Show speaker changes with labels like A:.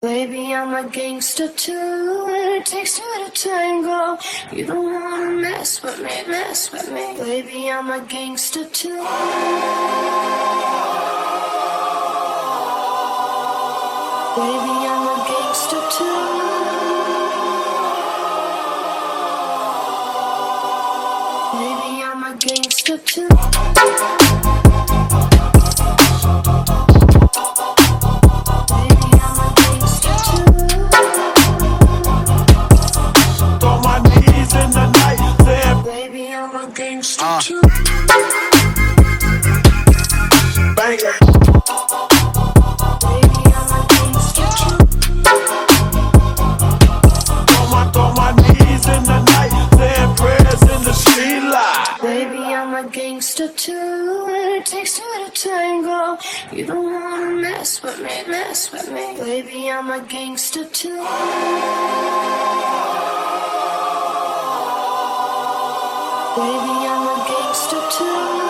A: Baby, I'm a gangster too. It takes two to tango. You don't wanna mess with me, mess with me. Baby, I'm a gangster too. Baby, I'm a gangster too. Baby, I'm a gangster too.
B: Bang it. On my knees in the night, saying prayers in the street light.
A: Baby, I'm a gangster too. It takes two to tango. You don't wanna mess with me, mess with me. Baby, I'm a gangster too. Baby, I'm a gangster too.